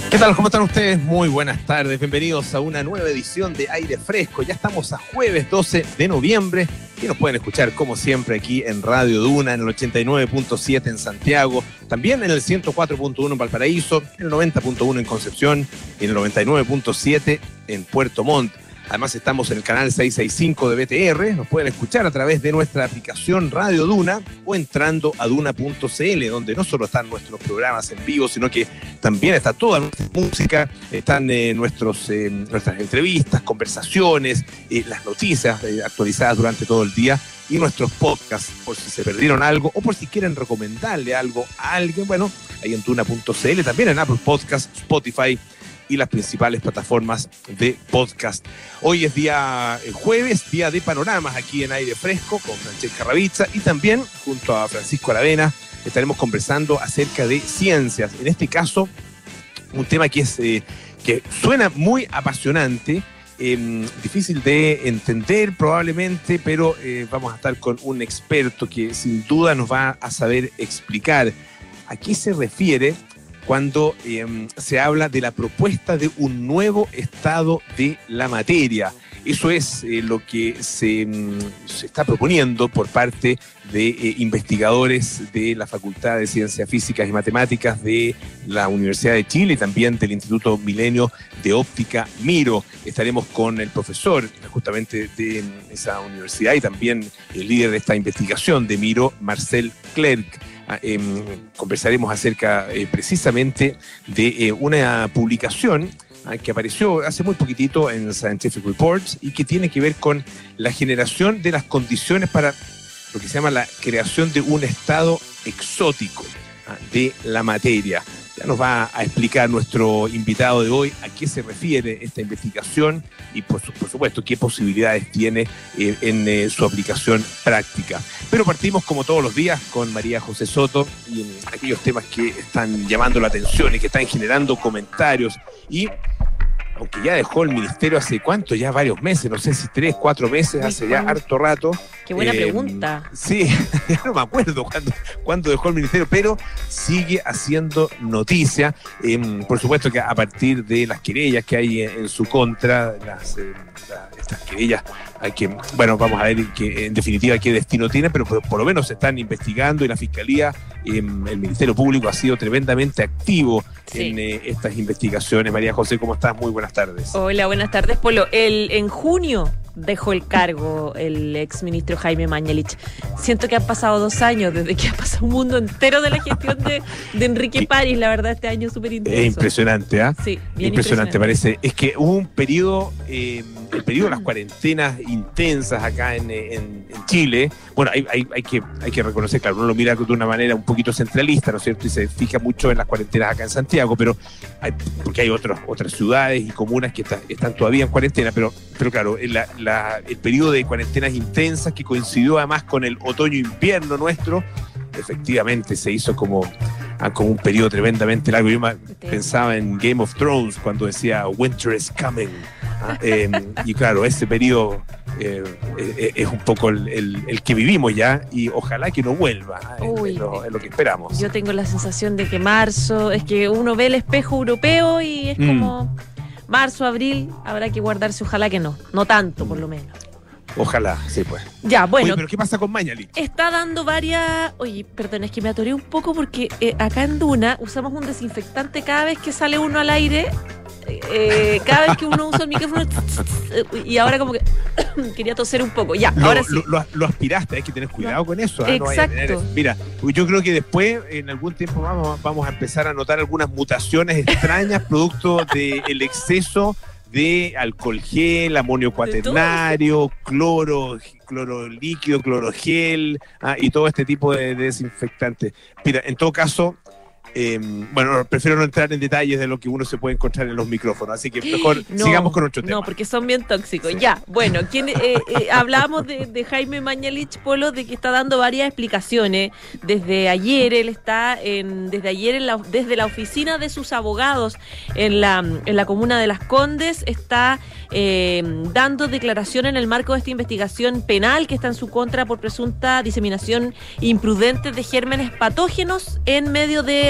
¿Qué tal? ¿Cómo están ustedes? Muy buenas tardes. Bienvenidos a una nueva edición de Aire Fresco. Ya estamos a jueves 12 de noviembre y nos pueden escuchar como siempre aquí en Radio Duna, en el 89.7 en Santiago, también en el 104.1 en Valparaíso, en el 90.1 en Concepción y en el 99.7 en Puerto Montt. Además estamos en el canal 665 de BTR, nos pueden escuchar a través de nuestra aplicación Radio Duna o entrando a duna.cl, donde no solo están nuestros programas en vivo, sino que también está toda nuestra música, están nuestras entrevistas, conversaciones, las noticias actualizadas durante todo el día y nuestros podcasts, por si se perdieron algo o por si quieren recomendarle algo a alguien, bueno, ahí en duna.cl, también en Apple Podcasts, Spotify y las principales plataformas de podcast. Hoy es día jueves, día de panoramas aquí en Aire Fresco con Francesca Ravizza y también junto a Francisco Aravena estaremos conversando acerca de ciencias. En este caso, un tema que suena muy apasionante, difícil de entender probablemente, pero vamos a estar con un experto que sin duda nos va a saber explicar a qué se refiere cuando se habla de la propuesta de un nuevo estado de la materia. Eso es lo que se está proponiendo por parte de investigadores de la Facultad de Ciencias Físicas y Matemáticas de la Universidad de Chile y también del Instituto Milenio de Óptica Miro. Estaremos con el profesor justamente de esa universidad y también el líder de esta investigación de Miro, Marcel Clerc. Conversaremos acerca precisamente de una publicación que apareció hace muy poquitito en Scientific Reports y que tiene que ver con la generación de las condiciones para lo que se llama la creación de un estado exótico de la materia. Ya nos va a explicar nuestro invitado de hoy a qué se refiere esta investigación y por supuesto qué posibilidades tiene en su aplicación práctica. Pero partimos como todos los días con María José Soto y en aquellos temas que están llamando la atención y que están generando comentarios. Y aunque ya dejó el ministerio hace cuánto, ya varios meses, no sé si 3, 4 meses, hace ya harto rato. Qué buena pregunta. Sí, ya no me acuerdo cuándo dejó el ministerio, pero sigue haciendo noticia. Por supuesto que a partir de las querellas que hay en su contra, estas querellas, vamos a ver que en definitiva qué destino tiene, pero por lo menos se están investigando y la Fiscalía, el Ministerio Público ha sido tremendamente activo en estas investigaciones. María José, ¿cómo estás? Muy buenas tardes. Hola, buenas tardes, Polo. En junio dejó el cargo el exministro Jaime Mañalich. Siento que han pasado 2 años desde que ha pasado un mundo entero de la gestión de Enrique París. La verdad, este año es súper intenso. Es impresionante, ¿ah? Sí, bien impresionante, parece. Es que hubo un periodo, el periodo de las cuarentenas intensas acá en Chile. Bueno, hay que reconocer, claro, uno lo mira de una manera un poquito centralista, ¿no es cierto? Y se fija mucho en las cuarentenas acá en Santiago, pero porque hay otras ciudades y comunas que están todavía en cuarentena, pero claro, el periodo de cuarentenas intensas que coincidió además con el otoño-invierno nuestro, efectivamente se hizo como un periodo tremendamente largo. Yo pensaba en Game of Thrones cuando decía Winter is coming. Y claro, ese periodo es un poco el que vivimos ya y ojalá que no vuelva. Es lo que esperamos. Yo tengo la sensación de que marzo, es que uno ve el espejo europeo y es como marzo, abril, habrá que guardarse, ojalá que no tanto por lo menos. Ojalá, sí, pues. Ya, bueno. Oye, pero ¿qué pasa con Mañalich? Está dando varias... Oye, perdón, es que me atoré un poco porque acá en Duna usamos un desinfectante cada vez que sale uno al aire. Cada vez que uno usa el micrófono y ahora como que quería toser un poco. Ya, ahora sí. Lo aspiraste, hay que tener cuidado con eso. Exacto. Mira, yo creo que después, en algún tiempo vamos a empezar a notar algunas mutaciones extrañas producto del exceso de alcohol gel, amonio cuaternario, cloro líquido, clorogel, y todo este tipo de desinfectantes. Mira, en todo caso, prefiero no entrar en detalles de lo que uno se puede encontrar en los micrófonos, así que mejor sigamos con otro tema. No, porque son bien tóxicos. Ya, bueno, hablábamos de Jaime Mañalich, Polo, de que está dando varias explicaciones. Desde ayer él está desde la oficina de sus abogados en la comuna de Las Condes, está dando declaración en el marco de esta investigación penal que está en su contra por presunta diseminación imprudente de gérmenes patógenos en medio de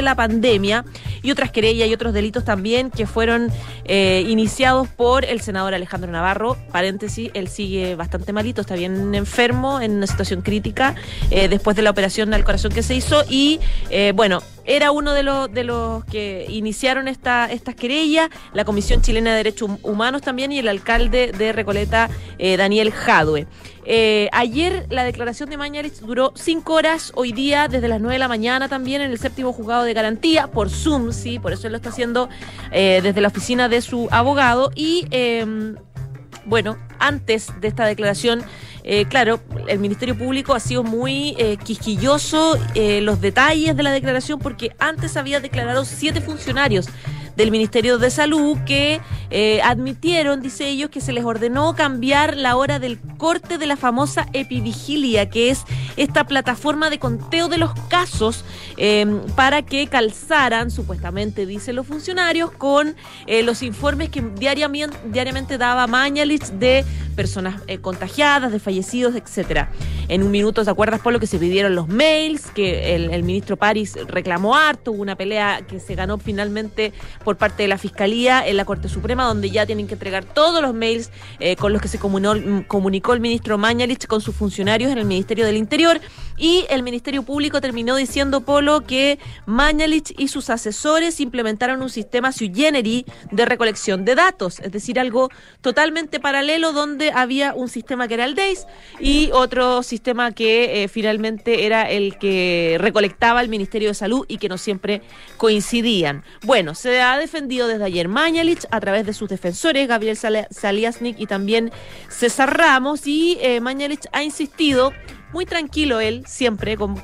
la pandemia y otras querellas y otros delitos también que fueron iniciados por el senador Alejandro Navarro. Paréntesis, él sigue bastante malito, está bien enfermo, en una situación crítica después de la operación al corazón que se hizo y bueno, era uno de los que iniciaron estas querellas, la Comisión Chilena de Derechos Humanos también y el alcalde de Recoleta, Daniel Jadue. Ayer la declaración de Mañalich duró 5 horas, hoy día desde las 9 de la mañana también en el 7º juzgado de garantía, por Zoom, sí, por eso él lo está haciendo desde la oficina de su abogado y bueno, antes de esta declaración, claro, el Ministerio Público ha sido muy quisquilloso los detalles de la declaración porque antes había declarado 7 funcionarios del Ministerio de Salud que admitieron, dice ellos, que se les ordenó cambiar la hora del corte de la famosa Epivigilia, que es esta plataforma de conteo de los casos para que calzaran, supuestamente dicen los funcionarios, con los informes que diariamente daba Mañalich de personas contagiadas, de fallecidos, etcétera. En un minuto, ¿te acuerdas, Polo, que se pidieron los mails, que el ministro París reclamó harto, hubo una pelea que se ganó finalmente por parte de la Fiscalía en la Corte Suprema, donde ya tienen que entregar todos los mails con los que se comunicó el ministro Mañalich con sus funcionarios en el Ministerio del Interior, y el Ministerio Público terminó diciendo, Polo, que Mañalich y sus asesores implementaron un sistema sui generis de recolección de datos, es decir, algo totalmente paralelo, donde había un sistema que era el DEIS y otro sistema que finalmente era el que recolectaba el Ministerio de Salud y que no siempre coincidían. Bueno, se ha defendido desde ayer Mañalich a través de sus defensores, Gabriel Saliasnik y también César Ramos, y Mañalich ha insistido, muy tranquilo él, siempre, con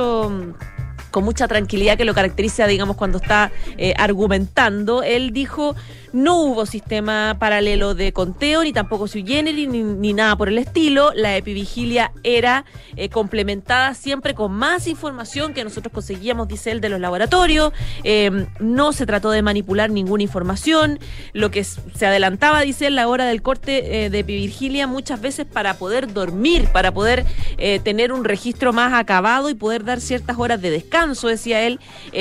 mucha tranquilidad que lo caracteriza, digamos, cuando está argumentando. Él dijo, no hubo sistema paralelo de conteo, ni tampoco sui generis, ni nada por el estilo. La Epivigilia era complementada siempre con más información que nosotros conseguíamos, dice él, de los laboratorios. No se trató de manipular ninguna información. Lo que se adelantaba, dice él, la hora del corte de Epivigilia muchas veces para poder dormir, para poder tener un registro más acabado y poder dar ciertas horas de descanso, decía él.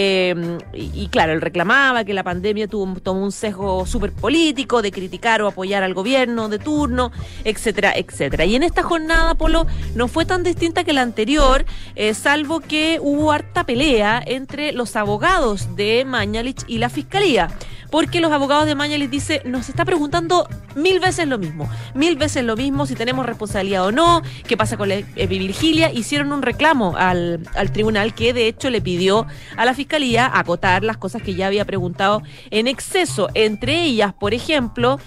Y claro, él reclamaba que la pandemia tomó un sesgo súper político de criticar o apoyar al gobierno de turno, etcétera, etcétera. Y en esta jornada, Polo, no fue tan distinta que la anterior, salvo que hubo harta pelea entre los abogados de Mañalich y la Fiscalía. Porque los abogados de Mañalich dicen, nos está preguntando 1000 veces lo mismo, si tenemos responsabilidad o no, qué pasa con la Epivigilia. Hicieron un reclamo al tribunal que de hecho le pidió a la Fiscalía acotar las cosas que ya había preguntado en exceso, entre ellas, por ejemplo,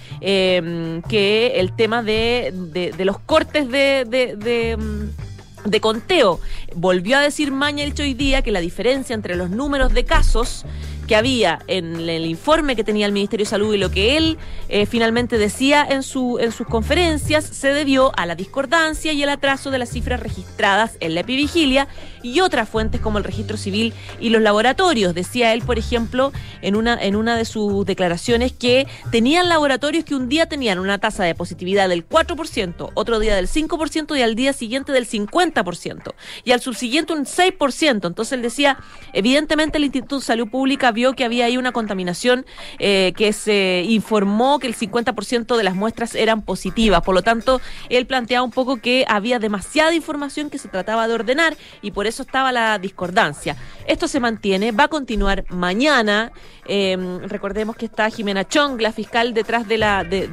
que el tema de los cortes de conteo. Volvió a decir Mañalich hoy día que la diferencia entre los números de casos que había en el informe que tenía el Ministerio de Salud y lo que él finalmente decía en sus conferencias se debió a la discordancia y el atraso de las cifras registradas en la Epivigilia y otras fuentes como el registro civil y los laboratorios. Decía él, por ejemplo, en una de sus declaraciones que tenían laboratorios que un día tenían una tasa de positividad del 4%, otro día del 5% y al día siguiente del 50%, y al subsiguiente un 6%. Entonces él decía, evidentemente el Instituto de Salud Pública vio que había ahí una contaminación, que se informó que el 50% de las muestras eran positivas. Por lo tanto, él planteaba un poco que había demasiada información que se trataba de ordenar y por eso estaba la discordancia. Esto se mantiene, va a continuar mañana. Recordemos que está Jimena Chong, la fiscal, detrás del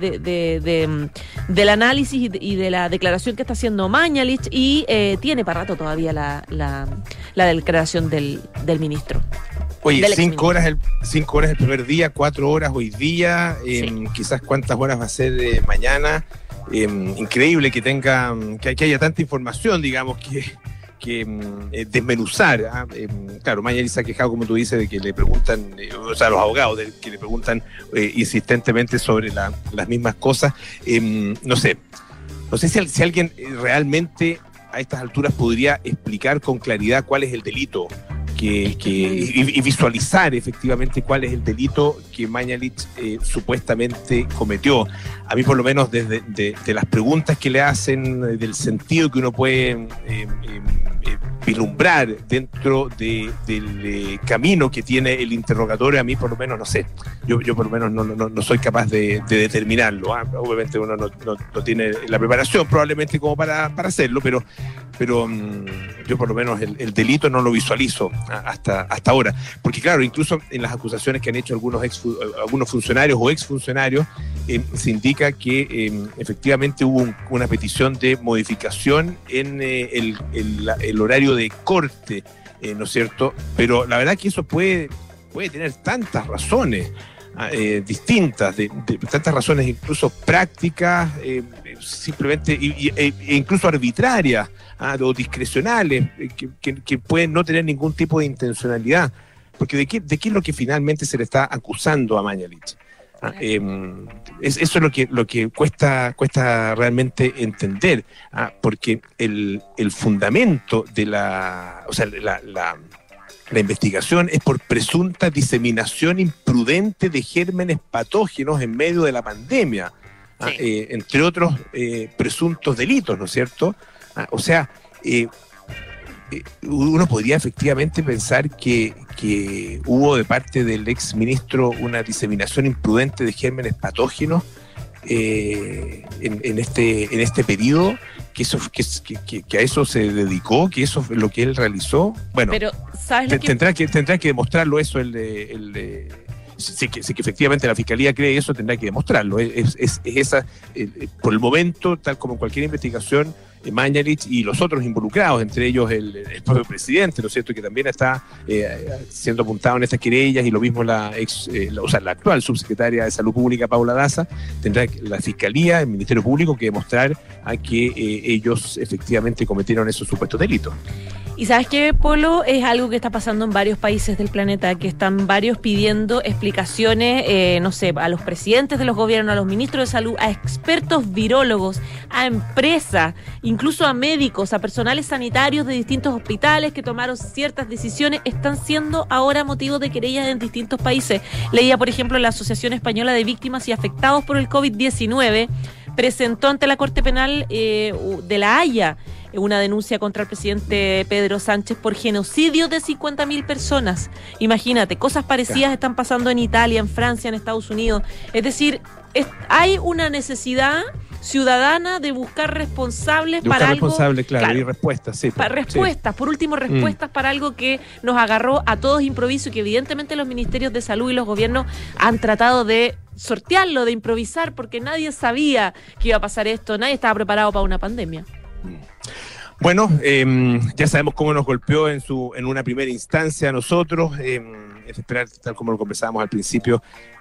análisis y de la declaración que está haciendo Mañalich, y tiene para rato todavía la declaración del ministro. Oye, 5 horas el primer día, 4 horas hoy día, sí. Quizás cuántas horas va a ser mañana. Increíble que haya tanta información, digamos, que desmenuzar. Claro, Mañalich se ha quejado, como tú dices, de que le preguntan, los abogados, que le preguntan insistentemente sobre las mismas cosas. No sé si alguien realmente a estas alturas podría explicar con claridad cuál es el delito y visualizar efectivamente cuál es el delito que Mañalich supuestamente cometió. A mí, por lo menos, de las preguntas que le hacen, del sentido que uno puede vislumbrar dentro del camino que tiene el interrogatorio, a mí por lo menos no sé. Yo por lo menos no soy capaz de determinarlo. Obviamente uno no tiene la preparación probablemente como para hacerlo, pero yo por lo menos el delito no lo visualizo hasta ahora. Porque claro, incluso en las acusaciones que han hecho algunos funcionarios o exfuncionarios, se indica que efectivamente hubo una petición de modificación en el horario de corte, ¿no es cierto? Pero la verdad que eso puede tener tantas razones distintas, de tantas razones incluso prácticas, simplemente e incluso arbitrarias o discrecionales, que pueden no tener ningún tipo de intencionalidad. Porque ¿de qué es lo que finalmente se le está acusando a Mañalich? Eso es lo que cuesta realmente entender, porque el fundamento de la investigación es por presunta diseminación imprudente de gérmenes patógenos en medio de la pandemia, sí. Entre otros presuntos delitos, ¿no es cierto? O sea, uno podría efectivamente pensar que hubo de parte del exministro una diseminación imprudente de gérmenes patógenos en este periodo, que a eso se dedicó, que eso es lo que él realizó. Bueno, pero ¿sabes tendrá que demostrarlo eso si que efectivamente la Fiscalía cree eso, tendrá que demostrarlo. Es esa, por el momento, tal como en cualquier investigación, Mañalich y los otros involucrados, entre ellos el propio presidente, ¿no es cierto?, que también está siendo apuntado en estas querellas, y lo mismo la actual subsecretaria de Salud Pública, Paula Daza. Tendrá la Fiscalía, el Ministerio Público, que demostrar que ellos efectivamente cometieron esos supuestos delitos. Y ¿sabes qué, Polo? Es algo que está pasando en varios países del planeta, que están varios pidiendo explicaciones, no sé, a los presidentes de los gobiernos, a los ministros de salud, a expertos virólogos, a empresas, incluso a médicos, a personales sanitarios de distintos hospitales que tomaron ciertas decisiones, están siendo ahora motivo de querellas en distintos países. Leía, por ejemplo, la Asociación Española de Víctimas y Afectados por el COVID-19 presentó ante la Corte Penal de La Haya una denuncia contra el presidente Pedro Sánchez por genocidio de 50.000 personas. Imagínate, cosas parecidas están pasando en Italia, en Francia, en Estados Unidos. Es decir, hay una necesidad ciudadana de buscar responsables para algo. Claro, y respuestas, sí. Para respuestas, sí. Por último, respuestas para algo que nos agarró a todos improviso y que evidentemente los ministerios de salud y los gobiernos han tratado de sortearlo, de improvisar, porque nadie sabía que iba a pasar esto, nadie estaba preparado para una pandemia. Bueno, ya sabemos cómo nos golpeó en una primera instancia a nosotros. Es esperar, tal como lo conversábamos al principio,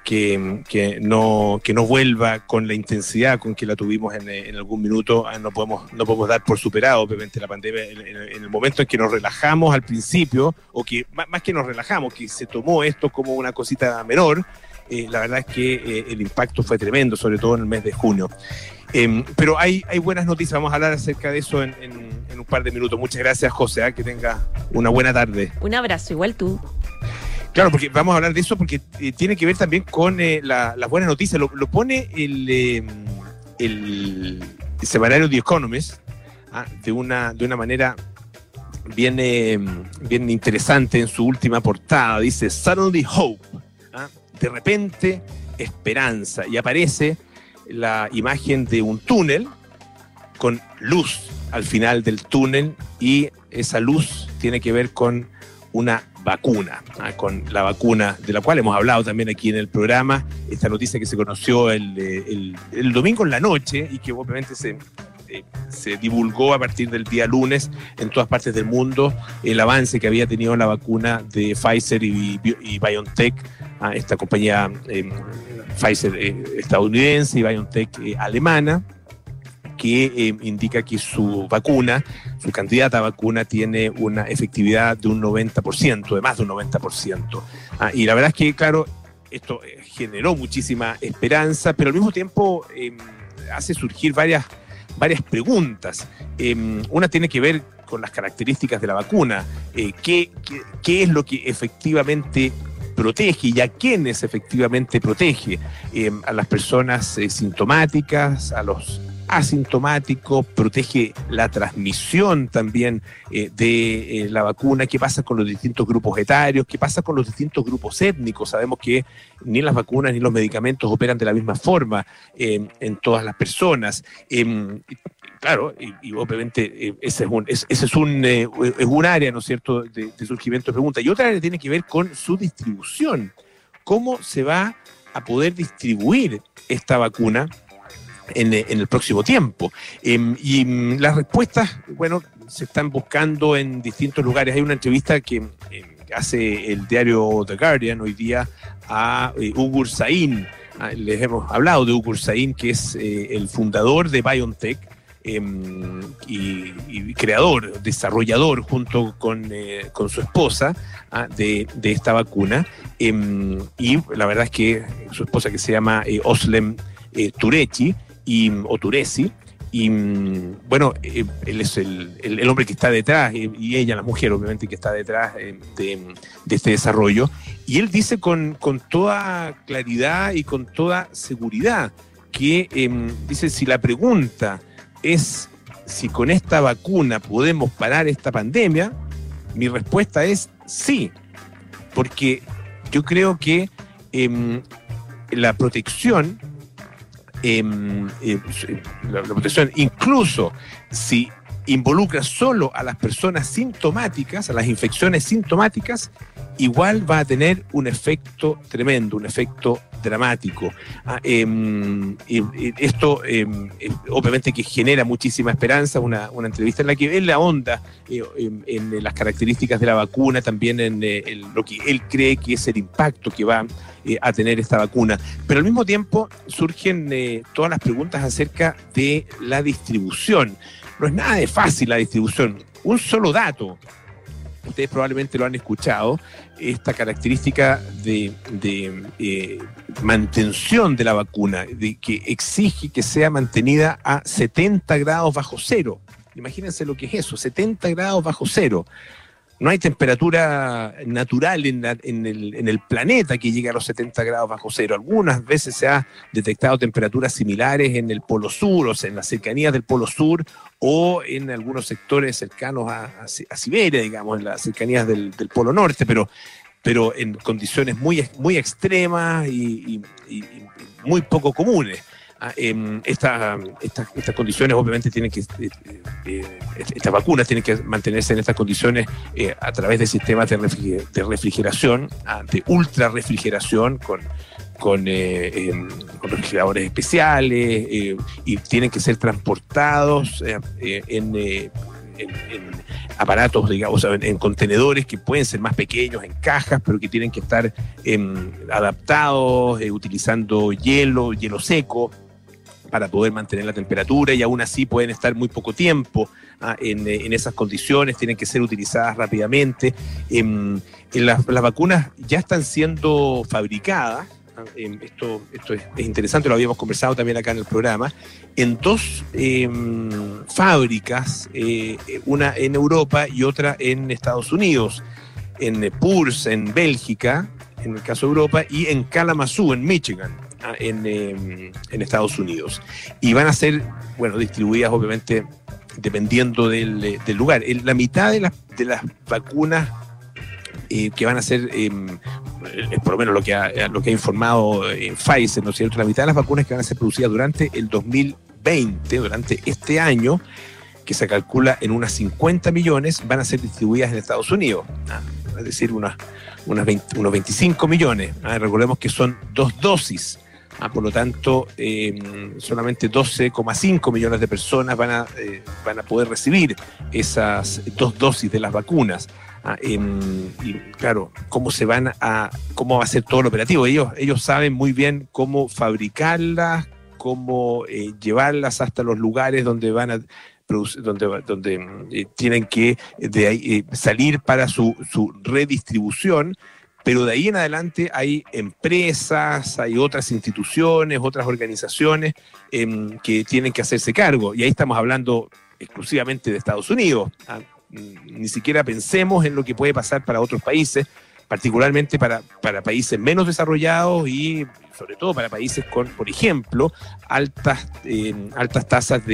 que no vuelva con la intensidad con que la tuvimos en algún minuto. No podemos dar por superado, obviamente, la pandemia en el momento en que nos relajamos al principio, o que más que nos relajamos, que se tomó esto como una cosita menor. La verdad es que el impacto fue tremendo, sobre todo en el mes de junio. Pero hay buenas noticias, vamos a hablar acerca de eso en un par de minutos. Muchas gracias, José, que tenga una buena tarde. Un abrazo, igual tú. Claro, porque vamos a hablar de eso porque tiene que ver también con las buenas noticias. Lo pone el semanario The Economist de una manera bien interesante en su última portada. Dice, Suddenly Hope, de repente esperanza, y aparece la imagen de un túnel con luz al final del túnel, y esa luz tiene que ver con una vacuna, con la vacuna de la cual hemos hablado también aquí en el programa. Esta noticia que se conoció el domingo en la noche y que obviamente se divulgó a partir del día lunes en todas partes del mundo, el avance que había tenido la vacuna de Pfizer y BioNTech, esta compañía Pfizer estadounidense y BioNTech alemana, que indica que su candidata a vacuna tiene una efectividad de un 90%, de más de un 90%. Y la verdad es que, claro, esto generó muchísima esperanza, pero al mismo tiempo hace surgir varias preguntas. Una tiene que ver con las características de la vacuna. ¿Qué es lo que efectivamente protege y a quiénes efectivamente protege? A las personas sintomáticas, a los asintomáticos, protege la transmisión también de la vacuna. ¿Qué pasa con los distintos grupos etarios? ¿Qué pasa con los distintos grupos étnicos? Sabemos que ni las vacunas ni los medicamentos operan de la misma forma en todas las personas. Claro, y obviamente ese es un área, ¿no es cierto?, de surgimiento de preguntas. Y otra área tiene que ver con su distribución. ¿Cómo se va a poder distribuir esta vacuna en el próximo tiempo? Y las respuestas, bueno, se están buscando en distintos lugares. Hay una entrevista que hace el diario The Guardian hoy día a Ugur Sahin. Les hemos hablado de Ugur Sahin, que es el fundador de BioNTech, y creador, desarrollador junto con su esposa de esta vacuna, y la verdad es que su esposa, que se llama Özlem Türeci o Tureci, y bueno, él es el hombre que está detrás, y ella, la mujer obviamente, que está detrás de este desarrollo, y él dice con toda claridad y con toda seguridad que dice, si la pregunta es si con esta vacuna podemos parar esta pandemia, mi respuesta es sí, porque yo creo que la protección, la protección, incluso si involucra solo a las personas sintomáticas, a las infecciones sintomáticas, igual va a tener un efecto tremendo, un efecto dramático. Esto obviamente que genera muchísima esperanza, una entrevista en la que él ahonda en las características de la vacuna, también en lo que él cree que es el impacto que va a tener esta vacuna. Pero al mismo tiempo surgen todas las preguntas acerca de la distribución. No es nada de fácil la distribución. Un solo dato, ustedes probablemente lo han escuchado, esta característica de mantención de la vacuna, de que exige que sea mantenida a 70 grados bajo cero. Imagínense lo que es eso, 70 grados bajo cero. No hay temperatura natural en el planeta que llegue a los 70 grados bajo cero. Algunas veces se ha detectado temperaturas similares en el Polo Sur, o sea, en las cercanías del Polo Sur, o en algunos sectores cercanos a Siberia, digamos, en las cercanías del Polo Norte, pero en condiciones muy extremas y muy poco comunes. Estas condiciones obviamente tienen que, estas vacunas tienen que mantenerse en estas condiciones a través de sistemas de refrigeración, de ultra refrigeración, con refrigeradores especiales, y tienen que ser transportados en aparatos, digamos, en contenedores que pueden ser más pequeños, en cajas, pero que tienen que estar adaptados, utilizando hielo seco, para poder mantener la temperatura, y aún así pueden estar muy poco tiempo en esas condiciones, tienen que ser utilizadas rápidamente. Las vacunas ya están siendo fabricadas, esto es interesante, lo habíamos conversado también acá en el programa, en dos fábricas, una en Europa y otra en Estados Unidos, en Puurs, en Bélgica, en el caso de Europa, y en Kalamazoo, en Michigan, en Estados Unidos. Y van a ser, bueno, distribuidas obviamente dependiendo del lugar. La mitad de las vacunas que van a ser, por lo menos lo que ha informado Pfizer, ¿no es cierto? La mitad de las vacunas que van a ser producidas durante el 2020, durante este año, que se calcula en unas 50 millones, van a ser distribuidas en Estados Unidos. Es decir, unos 25 millones. Recordemos que son 2 dosis. Por lo tanto, solamente 12,5 millones de personas van a poder recibir esas 2 dosis de las vacunas. Y claro, ¿cómo va a ser todo lo operativo? Ellos saben muy bien cómo fabricarlas, cómo llevarlas hasta los lugares donde van a producir, donde tienen que de ahí, salir para su redistribución. Pero de ahí en adelante hay empresas, hay otras instituciones, otras organizaciones que tienen que hacerse cargo. Y ahí estamos hablando exclusivamente de Estados Unidos. Ni siquiera pensemos en lo que puede pasar para otros países, particularmente para países menos desarrollados y sobre todo para países con, por ejemplo, altas tasas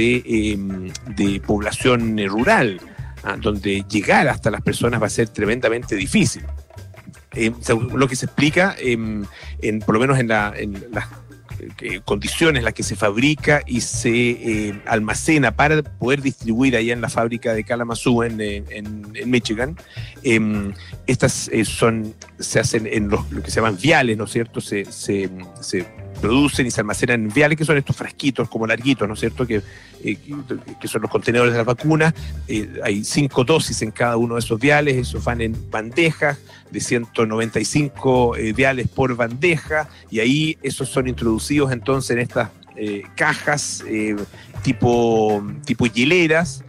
de población rural, donde llegar hasta las personas va a ser tremendamente difícil. Según lo que se explica, por lo menos en las condiciones en las que se fabrica y se almacena para poder distribuir allá en la fábrica de Kalamazoo en Michigan, estas se hacen en lo que se llaman viales, ¿no es cierto? Se producen y se almacenan en viales, que son estos frasquitos como larguitos, ¿no es cierto?, que son los contenedores de las vacunas. Hay 5 dosis en cada uno de esos viales, esos van en bandejas de 195 viales por bandeja, y ahí esos son introducidos entonces en estas cajas tipo hieleras,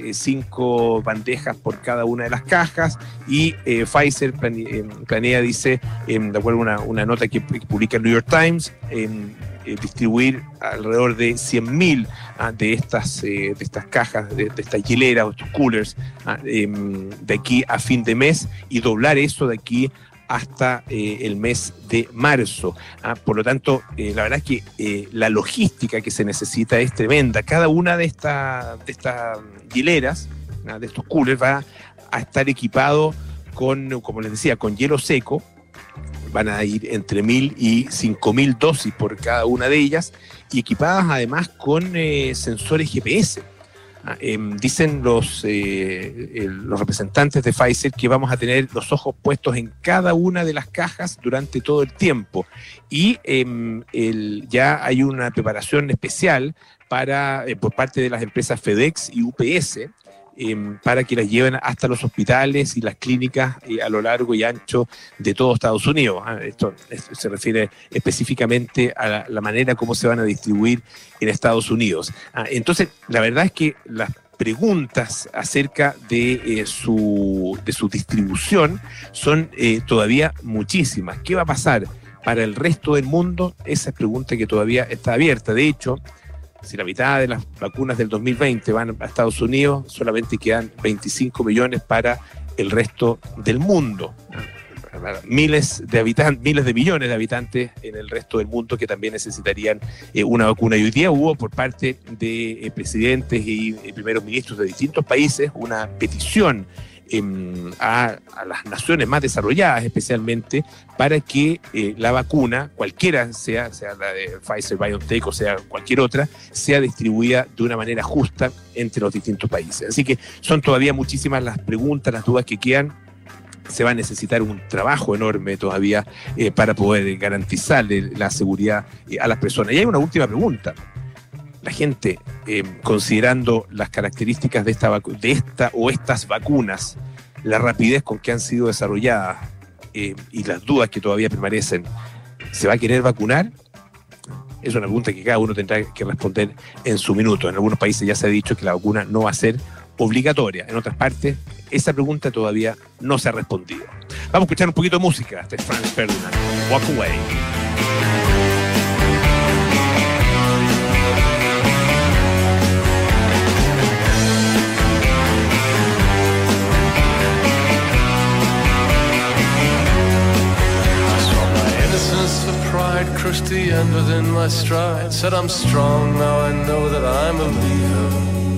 5 bandejas por cada una de las cajas, y Pfizer planea, dice, de acuerdo a una nota que publica el New York Times, distribuir alrededor de 100.000 de estas cajas, de estas hieleras o estos coolers, de aquí a fin de mes, y doblar eso de aquí hasta el mes de marzo. Por lo tanto, la verdad es que la logística que se necesita es tremenda. Cada una de estas hieleras, de estos coolers, va a estar equipado con, como les decía, con hielo seco. Van a ir entre 1.000 y 5.000 dosis por cada una de ellas, y equipadas además con sensores GPS. Dicen los representantes de Pfizer que vamos a tener los ojos puestos en cada una de las cajas durante todo el tiempo, y ya hay una preparación especial por parte de las empresas FedEx y UPS, para que las lleven hasta los hospitales y las clínicas a lo largo y ancho de todo Estados Unidos. Esto se refiere específicamente a la manera como se van a distribuir en Estados Unidos. Entonces, la verdad es que las preguntas acerca de su distribución son todavía muchísimas. ¿Qué va a pasar para el resto del mundo? Esa es pregunta que todavía está abierta. De hecho, si la mitad de las vacunas del 2020 van a Estados Unidos, solamente quedan 25 millones para el resto del mundo. Miles de millones de habitantes en el resto del mundo que también necesitarían una vacuna. Y hoy día hubo por parte de presidentes y primeros ministros de distintos países una petición a las naciones más desarrolladas, especialmente, para que la vacuna, cualquiera sea la de Pfizer, BioNTech o sea cualquier otra, sea distribuida de una manera justa entre los distintos países. Así que son todavía muchísimas las preguntas, las dudas que quedan. Se va a necesitar un trabajo enorme todavía para poder garantizarle la seguridad a las personas. Y hay una última pregunta. La gente, considerando las características de esta o estas vacunas, la rapidez con que han sido desarrolladas y las dudas que todavía permanecen, ¿se va a querer vacunar? Es una pregunta que cada uno tendrá que responder en su minuto. En algunos países ya se ha dicho que la vacuna no va a ser obligatoria. En otras partes, esa pregunta todavía no se ha respondido. Vamos a escuchar un poquito de música de Franz Ferdinand, Walk Away. Crushed the end within my stride. Said I'm strong, now I know that I'm a leader.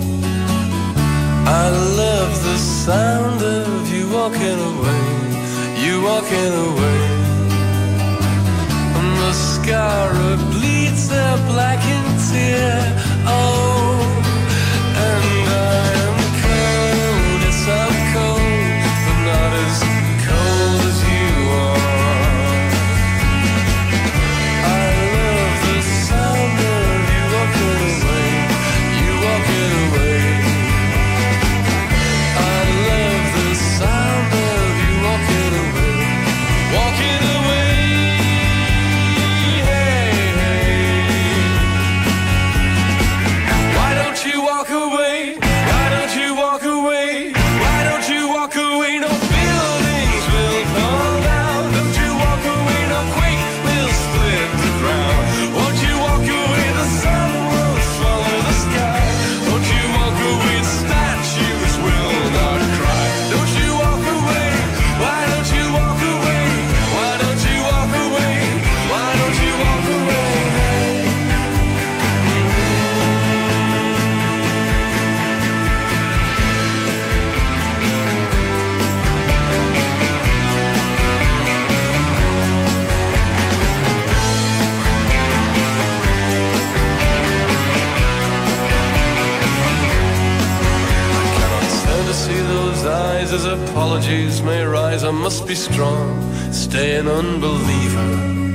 I love the sound of you walking away. You walking away. And the scarab bleeds their blackened tear. Oh, and I am cold, yes I'm cold, but not as cold as you are. Walking away, hey, hey. apologies may rise, I must be strong, stay an unbeliever,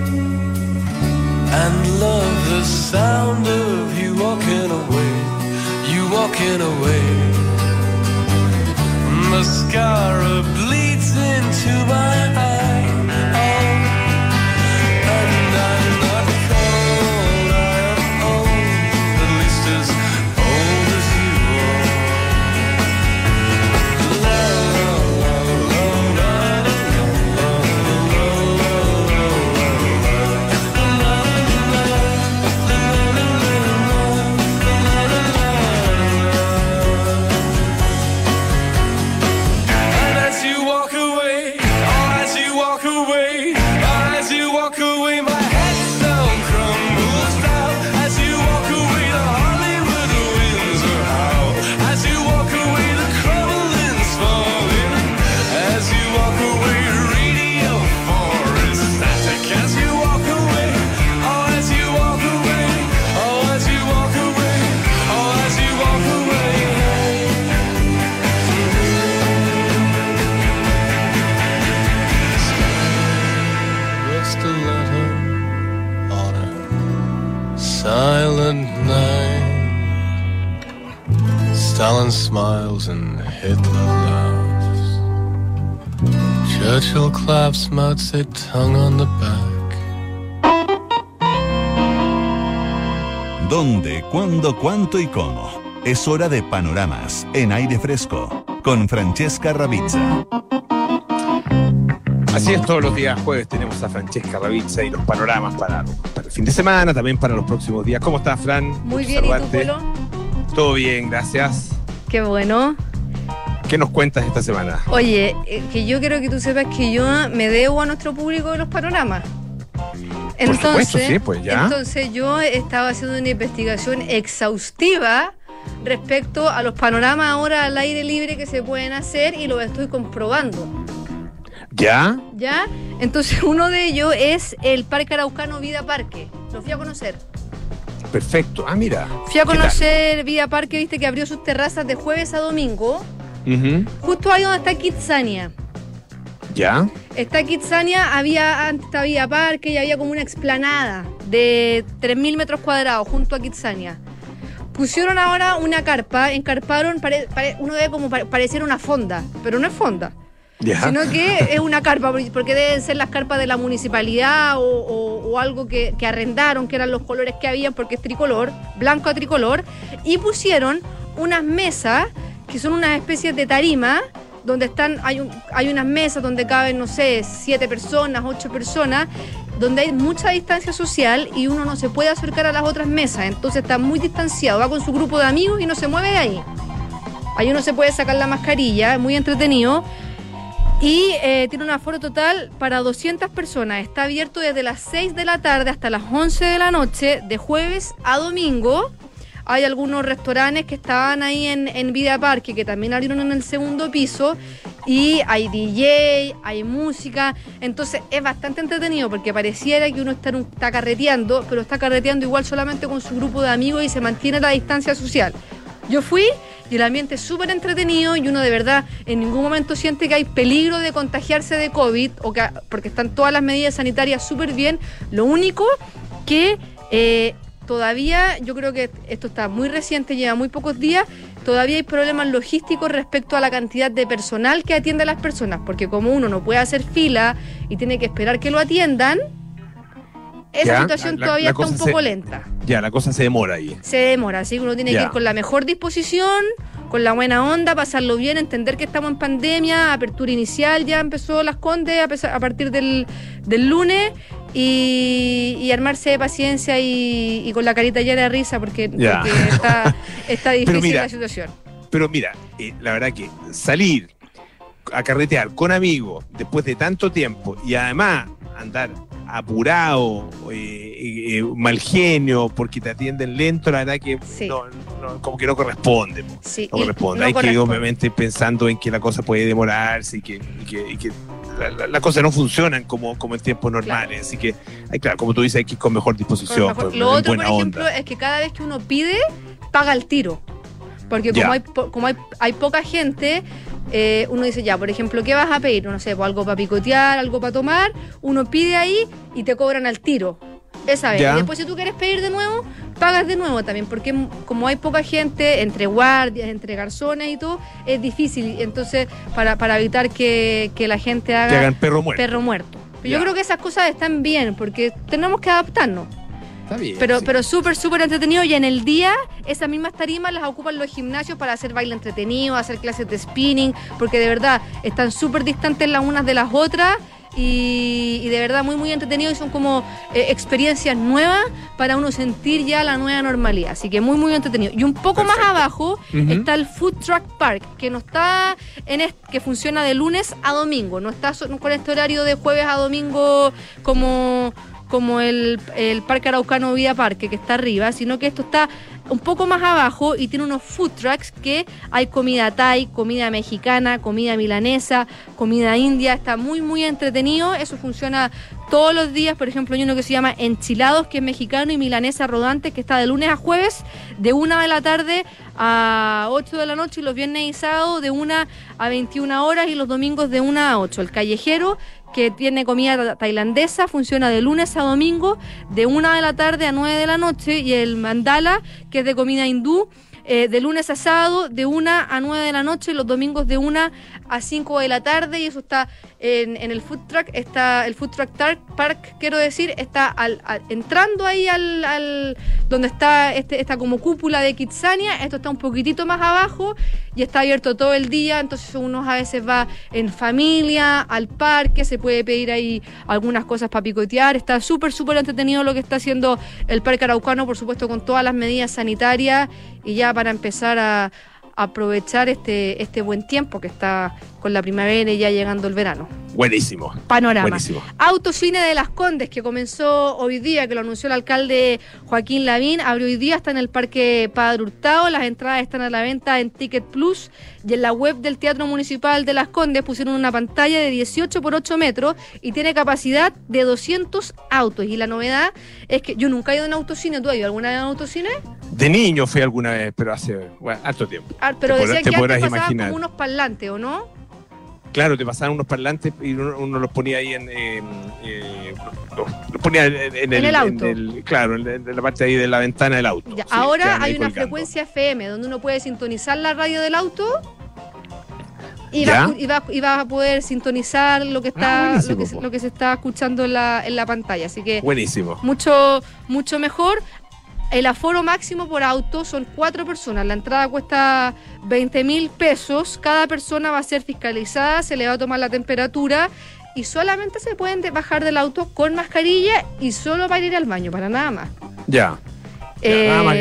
and love the sound of you walking away, you walking away. Mascara bleeds into my eye, and I'm not cold, I am old, at least as old as you are. La, la, la, la, la, and as you walk away, oh, as you walk away, oh, as you walk away, my headstone crumbles down. As you walk away, the Hollywood winds are howl. As you walk away, the crumbling's falling. As you walk away, radio forest static. As you walk away, oh, as you walk away, oh, as you walk away, oh, as you walk away. Just a letter on a silent night. Stalin smiles and Hitler laughs. Churchill claps Mao Zedong on the back. ¿Dónde, cuándo, cuánto y cómo? Es hora de panoramas en aire fresco con Francesca Ravizza. Así es, todos los días jueves tenemos a Francesca Ravizza y los panoramas para el fin de semana, también para los próximos días. ¿Cómo estás, Fran? Muy Gusto bien, ¿y tú, saludarte. Polo? Todo bien, gracias. Qué bueno. ¿Qué nos cuentas esta semana? Oye, que yo quiero que tú sepas que yo me debo a nuestro público de los panoramas. Por supuesto, sí, pues ya. Entonces yo estaba haciendo una investigación exhaustiva respecto a los panoramas ahora al aire libre que se pueden hacer y lo estoy comprobando. ¿Ya? ¿Ya? Entonces uno de ellos es el Parque Araucano Vida Parque. Lo fui a conocer. Perfecto. Ah, mira. Fui a ¿Qué tal? conocer Vida Parque, viste que abrió sus terrazas de jueves a domingo. Ujú. Justo ahí donde está Kitsania. ¿Ya? Está Kitsania, antes había parque y había como una explanada de 3.000 metros cuadrados junto a Kitsania. Pusieron ahora una carpa, encarparon, uno ve como pareciera una fonda, pero no es fonda, ¿Ya? sino que es una carpa, porque deben ser las carpas de la municipalidad o algo que arrendaron, que eran los colores que habían, porque es tricolor, blanco a tricolor, y pusieron unas mesas que son unas especies de tarima, donde hay unas mesas donde caben, no sé, 7 personas, 8 personas, donde hay mucha distancia social y uno no se puede acercar a las otras mesas, entonces está muy distanciado, va con su grupo de amigos y no se mueve de ahí. Ahí uno se puede sacar la mascarilla, es muy entretenido. Y tiene un aforo total para 200 personas. Está abierto desde las 6 de la tarde hasta las 11 de la noche, de jueves a domingo. Hay algunos restaurantes que estaban ahí en Vida Parque, que también abrieron en el segundo piso. Y hay DJ, hay música. Entonces es bastante entretenido porque pareciera que uno está carreteando, pero está carreteando igual solamente con su grupo de amigos y se mantiene la distancia social. Yo fui y el ambiente es súper entretenido y uno de verdad en ningún momento siente que hay peligro de contagiarse de COVID porque están todas las medidas sanitarias súper bien. Lo único que todavía, yo creo que esto está muy reciente, lleva muy pocos días, todavía hay problemas logísticos respecto a la cantidad de personal que atiende a las personas, porque como uno no puede hacer fila y tiene que esperar que lo atiendan, esa situación todavía está un poco lenta. Ya, la cosa se demora ahí. Se demora, así que uno tiene que ir con la mejor disposición, con la buena onda, pasarlo bien, entender que estamos en pandemia, apertura inicial, ya empezó Las Condes a partir del lunes, y armarse de paciencia y con la carita llena de risa porque está difícil la situación. Pero mira, la verdad que salir a carretear con amigos después de tanto tiempo y además andar apurado, mal genio, porque te atienden lento, la verdad que sí. Como que no corresponde. Sí, no corresponde. Hay que ir obviamente pensando en que la cosa puede demorarse y que las cosas no funcionan como en tiempos normales. Claro. Así que, claro, como tú dices, hay que ir con mejor disposición. Pues, lo otro, por ejemplo, onda. es que cada vez que uno pide, paga el tiro. Porque como hay poca gente, uno dice ya, por ejemplo, ¿qué vas a pedir? No sé, pues algo para picotear, algo para tomar, uno pide ahí y te cobran al tiro. Esa vez. Ya. Y después si tú quieres pedir de nuevo, pagas de nuevo también, porque como hay poca gente, entre guardias, entre garzones y todo, es difícil. Entonces, para evitar que la gente Que haga hagan perro muerto. perro muerto. Pero Ya. yo creo que esas cosas están bien, porque tenemos que adaptarnos. Está bien. Pero, sí. pero súper, súper entretenido. Y en el día, esas mismas tarimas las ocupan los gimnasios para hacer baile entretenido, hacer clases de spinning, porque de verdad están súper distantes las unas de las otras. Y de verdad muy, muy entretenido. Y son como experiencias nuevas para uno sentir ya la nueva normalidad. Así que muy, muy entretenido. Y un poco Perfecto. más abajo Ujú. está el Food Truck Park, que no está que funciona de lunes a domingo. No está con este horario de jueves a domingo como el Parque Araucano Vida Parque, que está arriba, sino que esto está un poco más abajo y tiene unos food trucks que hay comida thai, comida mexicana, comida milanesa, comida india. Está muy, muy entretenido. Eso funciona todos los días. Por ejemplo, hay uno que se llama Enchilados, que es mexicano, y milanesa rodante, que está de lunes a jueves, de 1 de la tarde a 8 de la noche, y los viernes y sábados de 1 a 21 horas, y los domingos de 1 a 8. El Callejero, que tiene comida tailandesa, funciona de lunes a domingo, de 1 de la tarde a 9 de la noche, y el Mandala, que es de comida hindú, de lunes a sábado, de 1 a 9 de la noche, y los domingos de 1 a 5 de la tarde, y eso está en el food truck, está el food truck park, quiero decir, está entrando ahí al donde está esta como cúpula de Kitsania. Esto está un poquitito más abajo y está abierto todo el día, entonces uno a veces va en familia al parque, se puede pedir ahí algunas cosas para picotear. Está súper, súper entretenido lo que está haciendo el Parque Araucano, por supuesto con todas las medidas sanitarias, y ya para empezar a aprovechar este buen tiempo que está con la primavera y ya llegando el verano. Buenísimo. Panorama. Buenísimo. Autocine de Las Condes, que comenzó hoy día, que lo anunció el alcalde Joaquín Lavín, abrió hoy día, está en el Parque Padre Hurtado. Las entradas están a la venta en Ticket Plus, y en la web del Teatro Municipal de Las Condes pusieron una pantalla de 18 por 8 metros y tiene capacidad de 200 autos. Y la novedad es que yo nunca he ido a un autocine. ¿Tú has ido alguna vez a un autocine? De niño fui alguna vez, pero hace harto tiempo. Pero decían te que podrás antes pasaban imaginar. como unos parlantes, ¿o no? Claro, te pasaban unos parlantes y uno los ponía ahí los ponía en el auto. Claro, en la parte ahí de la ventana del auto. Ya, Sí, ahora quedan ahí hay una colgando. frecuencia FM donde uno puede sintonizar la radio del auto y ¿Ya? vas a poder sintonizar lo que está buenísimo, lo que se está escuchando en la pantalla. Así que Buenísimo. mucho mejor. El aforo máximo por auto son 4 personas. La entrada cuesta 20.000 pesos. Cada persona va a ser fiscalizada, se le va a tomar la temperatura y solamente se pueden bajar del auto con mascarilla y solo para ir al baño, para nada más. Ya. Nada más.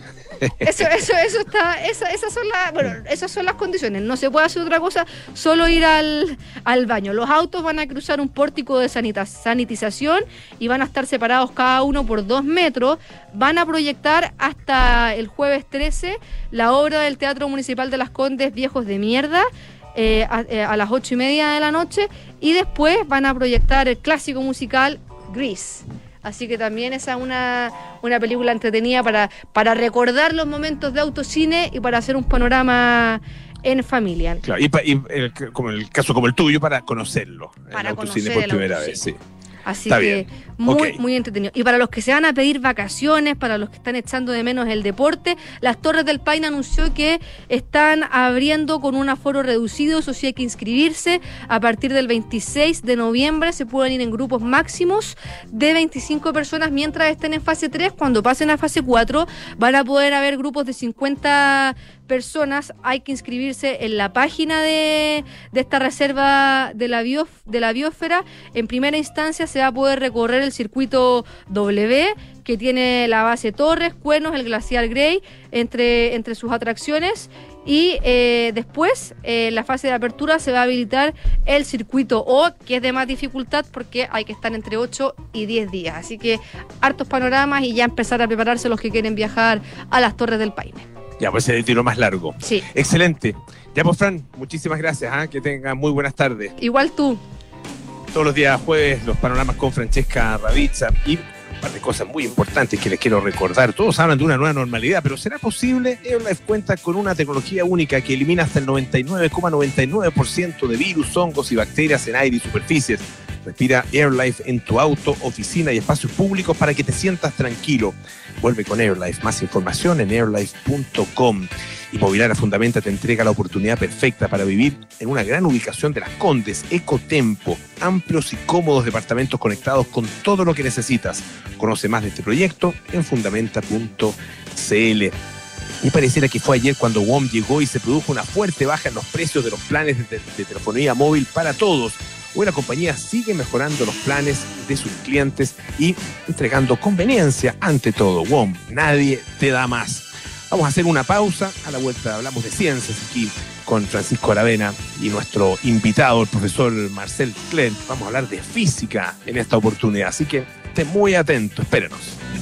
Esas son las condiciones. No se puede hacer otra cosa, solo ir al baño. Los autos van a cruzar un pórtico de sanitización y van a estar separados cada uno por 2 metros. Van a proyectar hasta el jueves 13 la obra del Teatro Municipal de Las Condes, Viejos de Mierda, a las 8:30 de la noche, y después van a proyectar el clásico musical Grease. Así que también esa es una película entretenida para recordar los momentos de autocine y para hacer un panorama en familia. Claro, como el caso como el tuyo, para conocerlo. Para el autocine conocer por el primera autocine. vez, sí. Así Está que bien. muy, Ok. muy entretenido. Y para los que se van a pedir vacaciones, para los que están echando de menos el deporte, Las Torres del Paine anunció que están abriendo con un aforo reducido. Eso sí, hay que inscribirse. A partir del 26 de noviembre se pueden ir en grupos máximos de 25 personas mientras estén en fase 3. Cuando pasen a fase 4 van a poder haber grupos de 50 personas. Hay que inscribirse en la página de esta reserva de la biosfera. En primera instancia se va a poder recorrer el circuito W, que tiene la base Torres, Cuernos, el glaciar Grey, entre sus atracciones. Y después, en la fase de apertura, se va a habilitar el circuito O, que es de más dificultad porque hay que estar entre 8 y 10 días. Así que hartos panoramas y ya empezar a prepararse los que quieren viajar a las Torres del Paine. Ya, pues el tiro más largo. Sí. Excelente. Ya, pues, Fran, muchísimas gracias. Que tengan muy buenas tardes. Igual tú. Todos los días jueves, los panoramas con Francesca Ravizza. Y Un par de cosas muy importantes que les quiero recordar. Todos hablan de una nueva normalidad, pero ¿será posible? AirLife cuenta con una tecnología única que elimina hasta el 99,99% de virus, hongos y bacterias en aire y superficies. Respira AirLife en tu auto, oficina y espacios públicos para que te sientas tranquilo. Vuelve con AirLife. Más información en airlife.com. Inmobiliaria Fundamenta te entrega la oportunidad perfecta para vivir en una gran ubicación de Las Condes, Ecotempo. Amplios y cómodos departamentos conectados con todo lo que necesitas. Conoce más de este proyecto en fundamenta.cl. Y pareciera que fue ayer cuando WOM llegó y se produjo una fuerte baja en los precios de los planes de telefonía móvil para todos. Hoy la compañía sigue mejorando los planes de sus clientes y entregando conveniencia ante todo. WOM, nadie te da más. Vamos a hacer una pausa. A la vuelta hablamos de ciencias aquí con Francisco Aravena y nuestro invitado, el profesor Marcel Klenk. Vamos a hablar de física en esta oportunidad, así que estén muy atentos. Espérenos.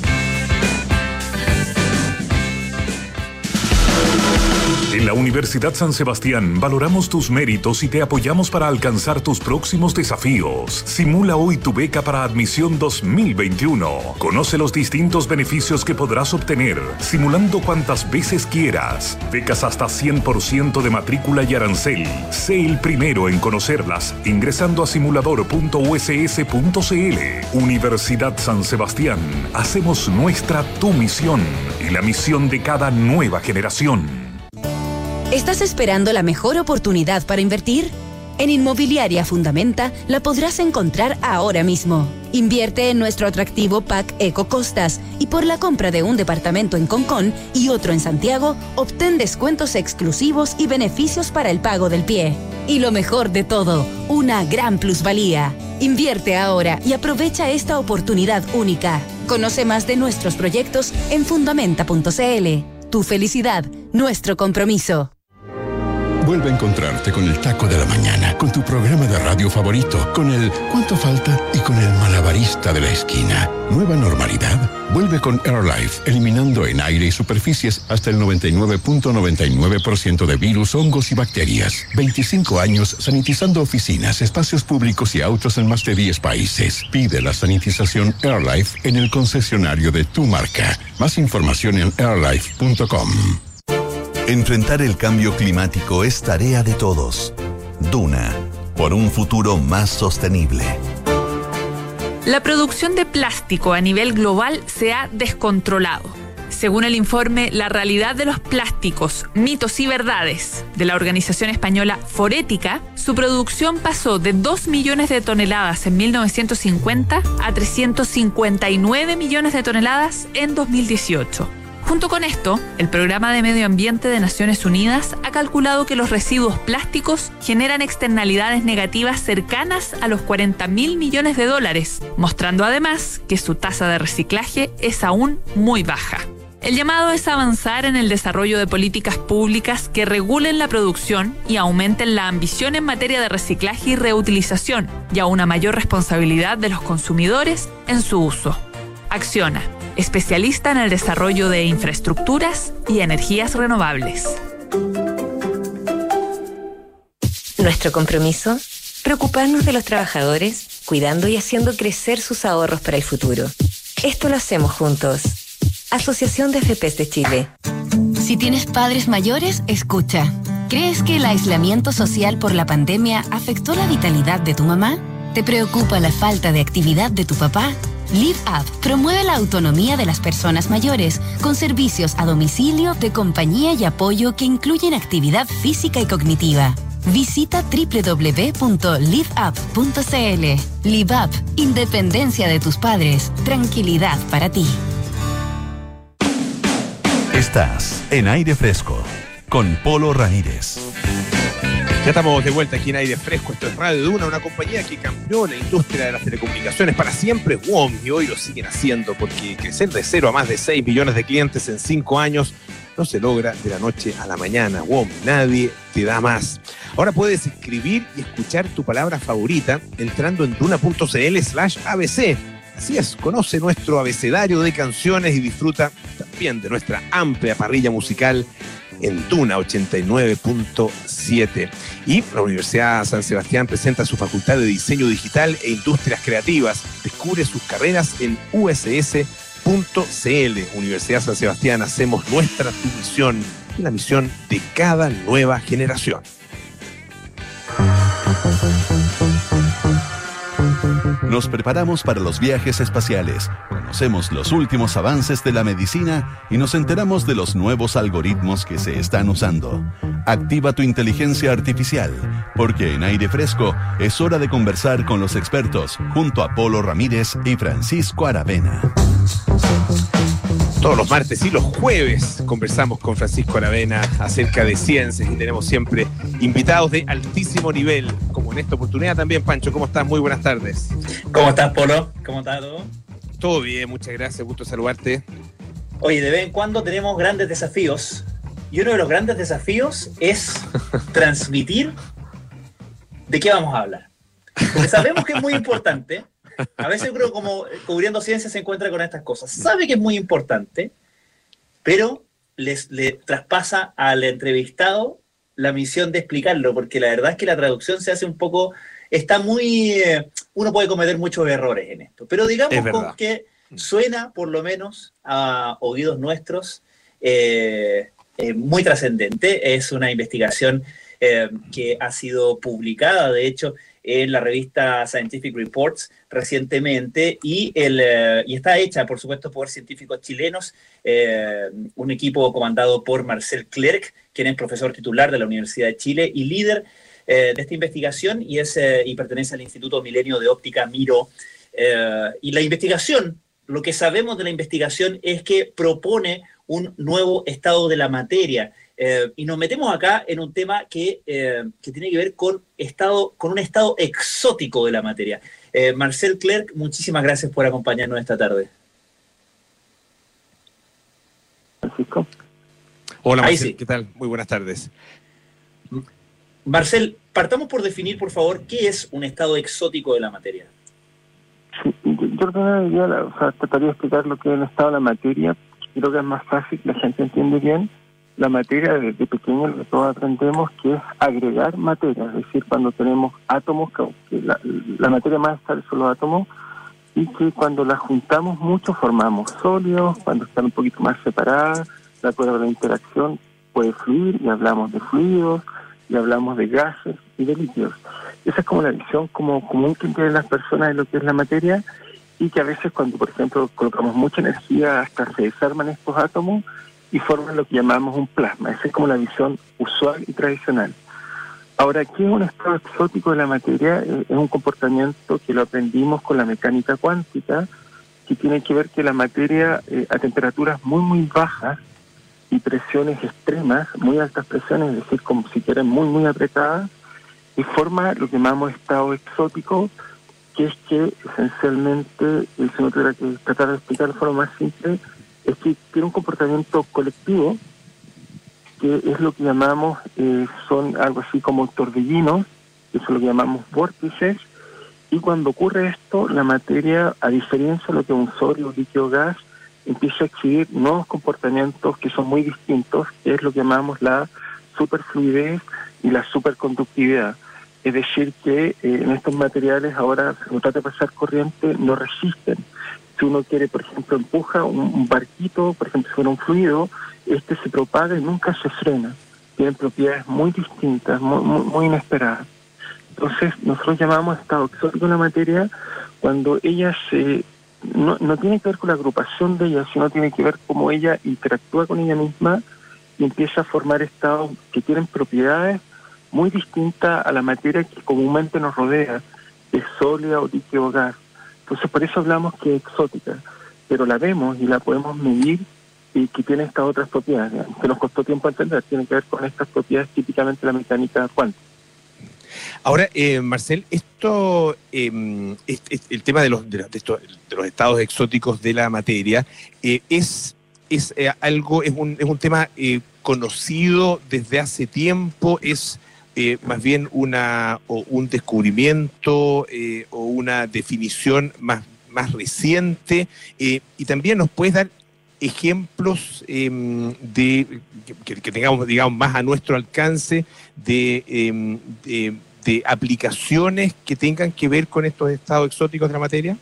En la Universidad San Sebastián valoramos tus méritos y te apoyamos para alcanzar tus próximos desafíos. Simula hoy tu beca para admisión 2021. Conoce los distintos beneficios que podrás obtener, simulando cuantas veces quieras. Becas hasta 100% de matrícula y arancel. Sé el primero en conocerlas ingresando a simulador.uss.cl. Universidad San Sebastián. Hacemos nuestra tu misión y la misión de cada nueva generación. ¿Estás esperando la mejor oportunidad para invertir? En Inmobiliaria Fundamenta la podrás encontrar ahora mismo. Invierte en nuestro atractivo Pack Eco Costas y por la compra de un departamento en Concón y otro en Santiago, obtén descuentos exclusivos y beneficios para el pago del pie. Y lo mejor de todo, una gran plusvalía. Invierte ahora y aprovecha esta oportunidad única. Conoce más de nuestros proyectos en fundamenta.cl. Tu felicidad, nuestro compromiso. Vuelve a encontrarte con el taco de la mañana, con tu programa de radio favorito, con el ¿cuánto falta? Y con el malabarista de la esquina. ¿Nueva normalidad? Vuelve con AirLife, eliminando en aire y superficies hasta el 99.99% de virus, hongos y bacterias. 25 años sanitizando oficinas, espacios públicos y autos en más de 10 países. Pide la sanitización AirLife en el concesionario de tu marca. Más información en airlife.com. Enfrentar el cambio climático es tarea de todos. Duna, por un futuro más sostenible. La producción de plástico a nivel global se ha descontrolado. Según el informe La realidad de los plásticos, mitos y verdades de la organización española Forética, su producción pasó de 2 millones de toneladas en 1950 a 359 millones de toneladas en 2018. Junto con esto, el Programa de Medio Ambiente de Naciones Unidas ha calculado que los residuos plásticos generan externalidades negativas cercanas a los 40.000 millones de dólares, mostrando además que su tasa de reciclaje es aún muy baja. El llamado es avanzar en el desarrollo de políticas públicas que regulen la producción y aumenten la ambición en materia de reciclaje y reutilización, y a una mayor responsabilidad de los consumidores en su uso. Acciona, especialista en el desarrollo de infraestructuras y energías renovables. Nuestro compromiso, preocuparnos de los trabajadores, cuidando y haciendo crecer sus ahorros para el futuro. Esto lo hacemos juntos. Asociación de AFPs de Chile. Si tienes padres mayores, escucha. ¿Crees que el aislamiento social por la pandemia afectó la vitalidad de tu mamá? ¿Te preocupa la falta de actividad de tu papá? Live Up promueve la autonomía de las personas mayores con servicios a domicilio de compañía y apoyo que incluyen actividad física y cognitiva. Visita www.liveup.cl. Live Up, independencia de tus padres, tranquilidad para ti. Estás en Aire Fresco con Polo Ramírez. Ya estamos de vuelta aquí en Aire Fresco. Esto es Radio Duna, una compañía que cambió la industria de las telecomunicaciones para siempre. WOM, y hoy lo siguen haciendo porque crecer de 0 a más de 6 millones de clientes en 5 años no se logra de la noche a la mañana. WOM, nadie te da más. Ahora puedes escribir y escuchar tu palabra favorita entrando en duna.cl/ABC. Así es, conoce nuestro abecedario de canciones y disfruta también de nuestra amplia parrilla musical en Duna 89.7. Y la Universidad San Sebastián presenta su Facultad de Diseño Digital e Industrias Creativas. Descubre sus carreras en uss.cl. Universidad San Sebastián, hacemos nuestra tu misión y la misión de cada nueva generación. Nos preparamos para los viajes espaciales, conocemos los últimos avances de la medicina y nos enteramos de los nuevos algoritmos que se están usando. Activa tu inteligencia artificial, porque en Aire Fresco es hora de conversar con los expertos junto a Polo Ramírez y Francisco Aravena. Todos los martes y los jueves conversamos con Francisco Aravena acerca de ciencias y tenemos siempre invitados de altísimo nivel, como en esta oportunidad también. Pancho, ¿cómo estás? Muy buenas tardes. ¿Cómo estás, Polo? ¿Cómo está todo? Todo bien, muchas gracias, gusto saludarte. Oye, de vez en cuando tenemos grandes desafíos y uno de los grandes desafíos es transmitir de qué vamos a hablar. Porque sabemos que es muy importante. A veces creo como cubriendo ciencia se encuentra con estas cosas. Sabe que es muy importante, pero le traspasa al entrevistado la misión de explicarlo, porque la verdad es que la traducción se hace un poco, está muy, uno puede cometer muchos errores en esto, pero digamos con que suena por lo menos a oídos nuestros muy trascendente. Es una investigación que ha sido publicada, de hecho, en la revista Scientific Reports recientemente y está hecha, por supuesto, por científicos chilenos, un equipo comandado por Marcel Clerc, quien es profesor titular de la Universidad de Chile y líder de esta investigación y pertenece al Instituto Milenio de Óptica Miro. Y la investigación, lo que sabemos de la investigación es que propone un nuevo estado de la materia. Y nos metemos acá en un tema que tiene que ver con un estado exótico de la materia. Marcel Clerc, muchísimas gracias por acompañarnos esta tarde. Francisco. Hola, Marcel, sí. ¿Qué tal? Muy buenas tardes. Marcel, partamos por definir, por favor, ¿qué es un estado exótico de la materia? Sí, yo trataría de explicar lo que es el estado de la materia. Creo que es más fácil, la gente entiende bien. La materia, desde pequeño, lo que todos aprendemos que es agregar materia, es decir, cuando tenemos átomos, que la materia más estable son los átomos, y que cuando las juntamos mucho formamos sólidos, cuando están un poquito más separadas, de acuerdo a la interacción, puede fluir, y hablamos de fluidos, y hablamos de gases y de líquidos. Esa es como la visión común que tienen las personas de lo que es la materia, y que a veces cuando, por ejemplo, colocamos mucha energía hasta se desarman estos átomos, y forman lo que llamamos un plasma. Esa es como la visión usual y tradicional. Ahora, ¿qué es un estado exótico de la materia? Es un comportamiento que lo aprendimos con la mecánica cuántica, que tiene que ver que la materia a temperaturas muy, muy bajas y presiones extremas, muy altas presiones, es decir, como si quieren muy, muy apretadas, y forma lo que llamamos estado exótico, que es que esencialmente, si no tuviera que tratar de explicar de forma más simple, es que tiene un comportamiento colectivo, que es lo que llamamos, son algo así como torbellinos, eso es lo que llamamos vórtices, y cuando ocurre esto, la materia, a diferencia de lo que es un sólido, líquido, gas, empieza a exhibir nuevos comportamientos que son muy distintos, que es lo que llamamos la superfluidez y la superconductividad. Es decir, que en estos materiales ahora, si uno trata de pasar corriente, no resisten. Si uno quiere, por ejemplo, empuja un barquito, por ejemplo, si fuera un fluido, este se propaga y nunca se frena. Tienen propiedades muy distintas, muy inesperadas. Entonces, nosotros llamamos estado exótico en la materia cuando ella no tiene que ver con la agrupación de ella, sino tiene que ver cómo ella interactúa con ella misma y empieza a formar estados que tienen propiedades muy distintas a la materia que comúnmente nos rodea, es sólida o líquido o gas. Entonces, por eso hablamos que es exótica, pero la vemos y la podemos medir y que tiene estas otras propiedades, que nos costó tiempo entender, tiene que ver con estas propiedades típicamente de la mecánica cuántica. Ahora, Marcel, esto, el tema de los estados exóticos de la materia, es un tema conocido desde hace tiempo, es más bien un descubrimiento o una definición más reciente, y también nos puedes dar ejemplos de que tengamos, digamos, más a nuestro alcance de aplicaciones que tengan que ver con estos estados exóticos de la materia?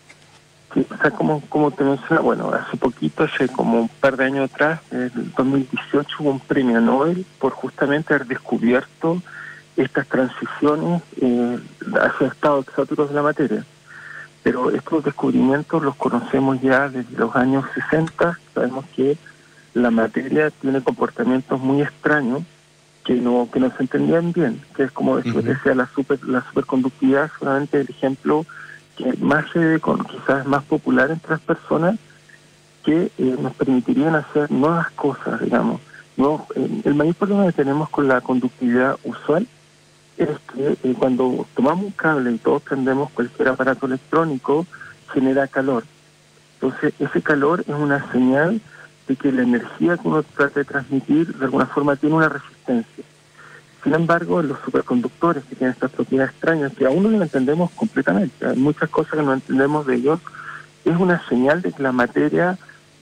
Sí, o sea, como te mencionaba, bueno, hace poquito, hace como un par de años atrás, en 2018 hubo un premio Nobel por justamente haber descubierto estas transiciones hacia estados exóticos de la materia. Pero estos descubrimientos los conocemos ya desde los años 60. Sabemos que la materia tiene comportamientos muy extraños que no se entendían bien, que es como decía la superconductividad, solamente el ejemplo que más se ve quizás más popular entre las personas, que nos permitirían hacer nuevas cosas, digamos. No, el mayor problema que tenemos con la conductividad usual es que cuando tomamos un cable y todos prendemos cualquier aparato electrónico, genera calor. Entonces, ese calor es una señal de que la energía que uno trata de transmitir de alguna forma tiene una resistencia. Sin embargo, los superconductores, que tienen estas propiedades extrañas, que aún no lo entendemos completamente, hay muchas cosas que no entendemos de ellos, es una señal de que la materia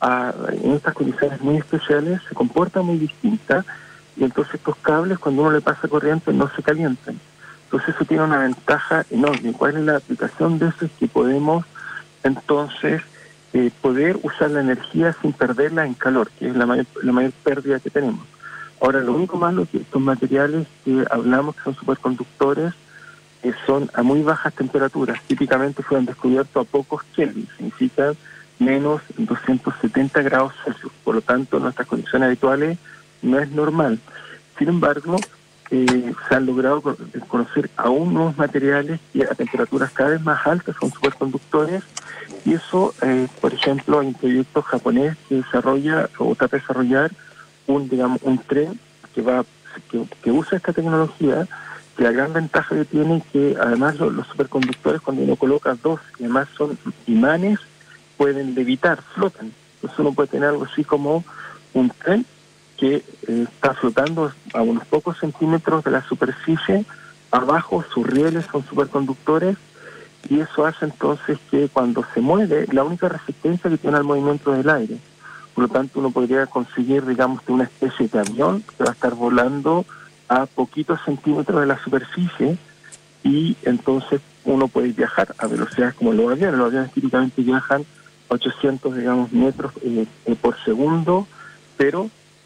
en estas condiciones muy especiales se comporta muy distinta, y entonces estos cables, cuando uno le pasa corriente, no se calientan. Entonces eso tiene una ventaja enorme. ¿Cuál es la aplicación de eso? Es que podemos entonces poder usar la energía sin perderla en calor, que es la mayor pérdida que tenemos. Ahora, lo único malo es que estos materiales que hablamos, que son superconductores, son a muy bajas temperaturas. Típicamente fueron descubiertos a pocos Kelvin, significa menos 270 grados Celsius. Por lo tanto, en nuestras condiciones habituales no es normal. Sin embargo, se han logrado conocer aún nuevos materiales que a temperaturas cada vez más altas son superconductores, y eso, por ejemplo, hay un proyecto japonés que desarrolla o trata de desarrollar un tren que usa esta tecnología, que la gran ventaja que tiene es que además los superconductores, cuando uno coloca dos, y además son imanes, pueden levitar, flotan. Entonces uno puede tener algo así como un tren que está flotando a unos pocos centímetros de la superficie, abajo sus rieles son superconductores, y eso hace entonces que cuando se mueve, la única resistencia que tiene al movimiento del aire. Por lo tanto, uno podría conseguir, digamos, una especie de avión que va a estar volando a poquitos centímetros de la superficie, y entonces uno puede viajar a velocidades como los aviones. Los aviones típicamente viajan 800, digamos, metros por segundo, pero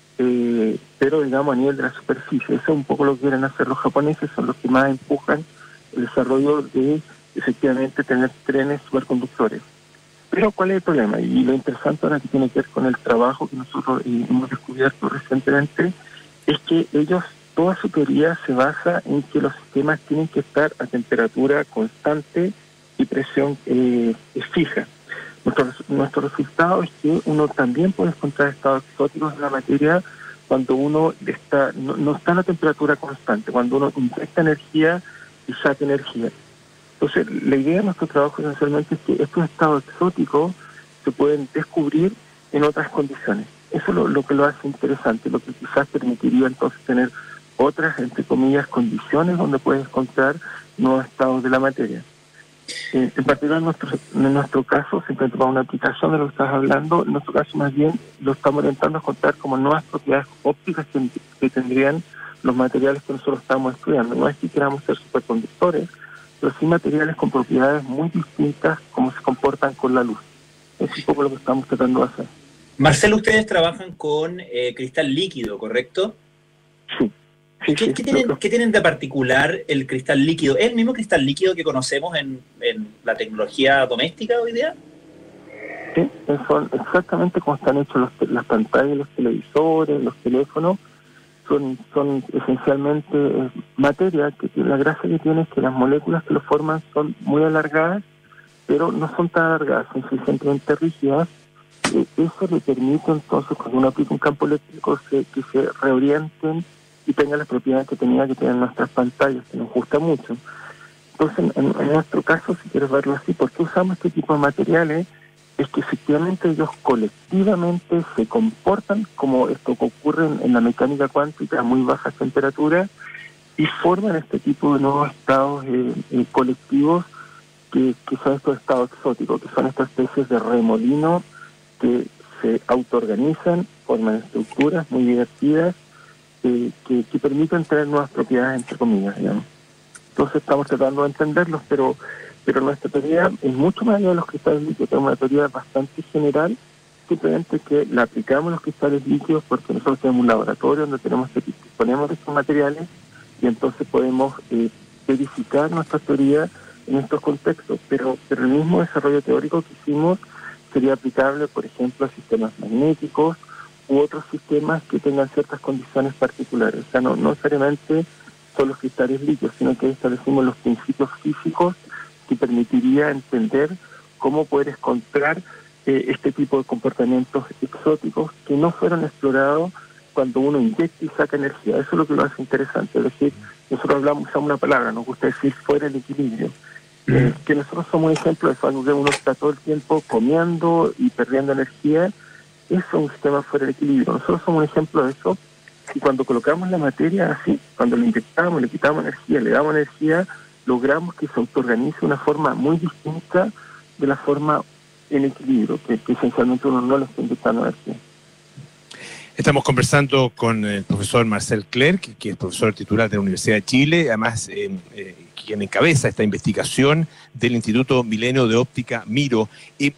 digamos a nivel de la superficie. Eso es un poco lo que quieren hacer los japoneses, son los que más empujan el desarrollo de, efectivamente, tener trenes superconductores. Pero ¿cuál es el problema? Y lo interesante ahora que tiene que ver con el trabajo que nosotros hemos descubierto recientemente, es que toda su teoría se basa en que los sistemas tienen que estar a temperatura constante y presión fija. Nuestro resultado es que uno también puede encontrar estados exóticos de la materia cuando uno no está a la temperatura constante, cuando uno inyecta energía y saca energía. Entonces, la idea de nuestro trabajo esencialmente es que estos estados exóticos se pueden descubrir en otras condiciones. Eso es lo que lo hace interesante, lo que quizás permitiría entonces tener otras, entre comillas, condiciones donde puedes encontrar nuevos estados de la materia. En particular, en nuestro caso, simplemente para una aplicación de lo que estás hablando, en nuestro caso más bien lo estamos orientando a encontrar como nuevas propiedades ópticas que tendrían los materiales que nosotros estamos estudiando. No es que queramos ser superconductores, pero sí materiales con propiedades muy distintas como se comportan con la luz. Es un poco lo que estamos tratando de hacer. Marcelo, ustedes trabajan con cristal líquido, ¿correcto? Sí. ¿Qué tienen de particular el cristal líquido? ¿Es el mismo cristal líquido que conocemos en la tecnología doméstica hoy día? Sí, son exactamente como están hechos las pantallas, los televisores, los teléfonos. Son esencialmente materia, que la gracia que tiene es que las moléculas que lo forman son muy alargadas, pero no son tan alargadas, son suficientemente rígidas. Eso le permite entonces, cuando uno aplica un campo eléctrico, que se reorienten y tengan las propiedades que tenían nuestras pantallas, que nos gusta mucho. Entonces, en nuestro caso, si quieres verlo así, ¿por qué usamos este tipo de materiales? Es que efectivamente ellos colectivamente se comportan como esto que ocurre en la mecánica cuántica a muy bajas temperaturas, y forman este tipo de nuevos estados colectivos que son estos estados exóticos, que son estas especies de remolinos que se autoorganizan, forman estructuras muy divertidas que permiten tener nuevas propiedades, entre comillas, digamos. Entonces estamos tratando de entenderlos, pero nuestra teoría es mucho más allá de los cristales líquidos, es una teoría bastante general, simplemente que la aplicamos a los cristales líquidos porque nosotros tenemos un laboratorio donde disponemos de estos materiales y entonces podemos verificar nuestra teoría en estos contextos, pero el mismo desarrollo teórico que hicimos sería aplicable, por ejemplo, a sistemas magnéticos u otros sistemas que tengan ciertas condiciones particulares. O sea, no necesariamente son los cristales líquidos, sino que establecimos los principios físicos que permitiría entender cómo poder encontrar este tipo de comportamientos exóticos que no fueron explorados cuando uno inyecta y saca energía. Eso es lo que lo hace interesante. Es decir, nosotros usamos una palabra, nos gusta decir fuera del equilibrio. Que nosotros somos un ejemplo de eso, algo que uno está todo el tiempo comiendo y perdiendo energía. Eso es un sistema fuera del equilibrio. Nosotros somos un ejemplo de eso. Y cuando colocamos la materia así, cuando le inyectamos, le quitamos energía, le damos energía, logramos que se autoorganice de una forma muy distinta de la forma en equilibrio, que esencialmente uno no le está inyectando energía. Estamos conversando con el profesor Marcel Clerc, que es profesor titular de la Universidad de Chile, además quien encabeza esta investigación del Instituto Milenio de Óptica Miro.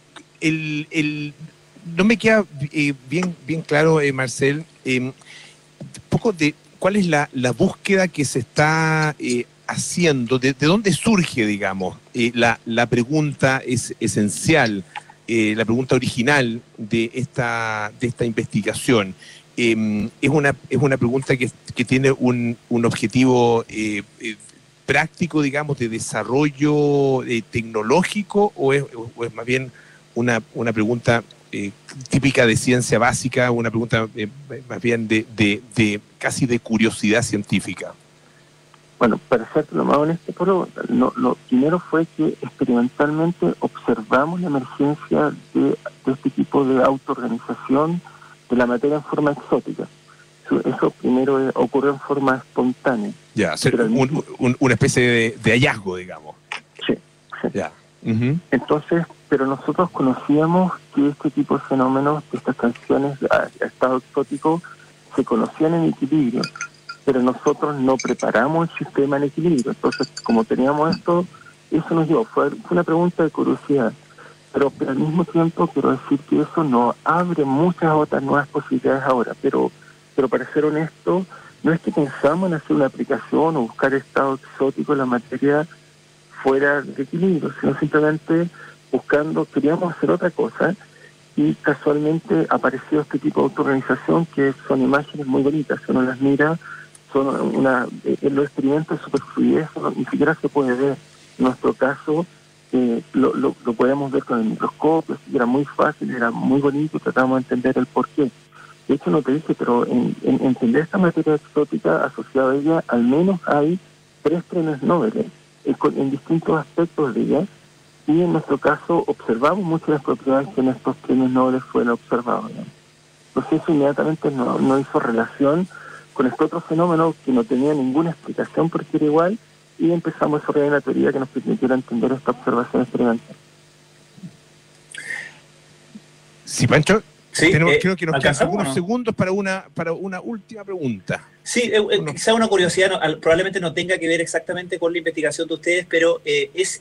No me queda bien claro, Marcel, un poco de cuál es la búsqueda que se está haciendo, de dónde surge, digamos, la pregunta es esencial, la pregunta original de esta investigación. Es una pregunta que tiene un objetivo práctico, digamos, de desarrollo tecnológico, o es más bien una pregunta típica de ciencia básica, una pregunta más bien de casi de curiosidad científica? Bueno, para ser lo más honesto, pero lo primero fue que experimentalmente observamos la emergencia de este tipo de autoorganización de la materia en forma exótica. Eso primero ocurrió en forma espontánea. Ya, una especie de hallazgo, digamos. Sí. Ya. Entonces, pero nosotros conocíamos que este tipo de fenómenos, de estas canciones a estado exótico, se conocían en equilibrio, pero nosotros no preparamos el sistema en equilibrio. Entonces, como teníamos esto, eso nos dio, fue una pregunta de curiosidad, pero al mismo tiempo quiero decir que eso nos abre muchas otras nuevas posibilidades ahora, pero para ser honesto, no es que pensamos en hacer una aplicación o buscar estado exótico en la materia fuera de equilibrio, sino simplemente queríamos hacer otra cosa y casualmente apareció este tipo de autoorganización que son imágenes muy bonitas, si uno las mira, en los experimentos de superfluidez ni siquiera se puede ver. En nuestro caso lo podemos ver con el microscopio, era muy fácil, era muy bonito, tratamos de entender el porqué. De hecho, no te dije, pero en entender esta materia exótica asociada a ella, al menos hay 3 premios Nobel en distintos aspectos de ella, y en nuestro caso observamos muchas de las propiedades que en estos premios Nobel fueron observados, ¿no? Entonces eso inmediatamente no hizo relación con este otro fenómeno que no tenía ninguna explicación porque era igual, y empezamos a desarrollar una teoría que nos permitiera entender esta observación experimental. Sí, Pancho. Sí, creo que nos quedan algunos segundos para una última pregunta. Sí, quizá una curiosidad, probablemente no tenga que ver exactamente con la investigación de ustedes, pero es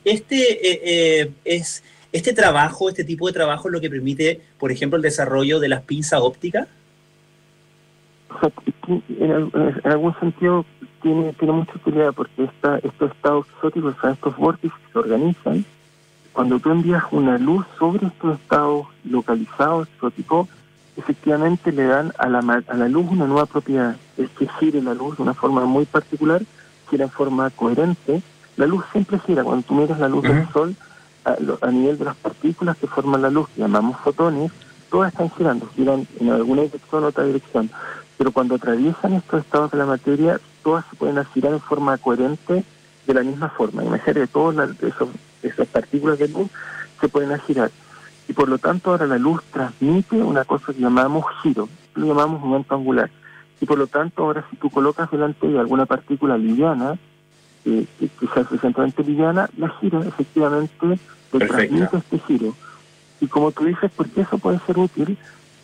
este trabajo, este tipo de trabajo, lo que permite, por ejemplo, el desarrollo de las pinzas ópticas. O sea, en algún sentido tiene mucha utilidad porque estos estados exóticos, o sea, estos vórtices se organizan. Cuando tú envías una luz sobre estos estados localizados exóticos, efectivamente le dan a la luz una nueva propiedad. Es que gire la luz de una forma muy particular, gira en forma coherente. La luz siempre gira. Cuando tú miras la luz del sol, a nivel de las partículas que forman la luz, que llamamos fotones, todas están girando, giran en alguna dirección o otra dirección. Pero cuando atraviesan estos estados de la materia, todas se pueden girar en forma coherente de la misma forma. Imagínate que todas esas partículas de luz se pueden girar. Y por lo tanto ahora la luz transmite una cosa que llamamos giro, lo llamamos momento angular. Y por lo tanto ahora si tú colocas delante de alguna partícula liviana, que sea suficientemente liviana, la gira efectivamente, le transmite este giro. Y como tú dices, ¿por qué eso puede ser útil?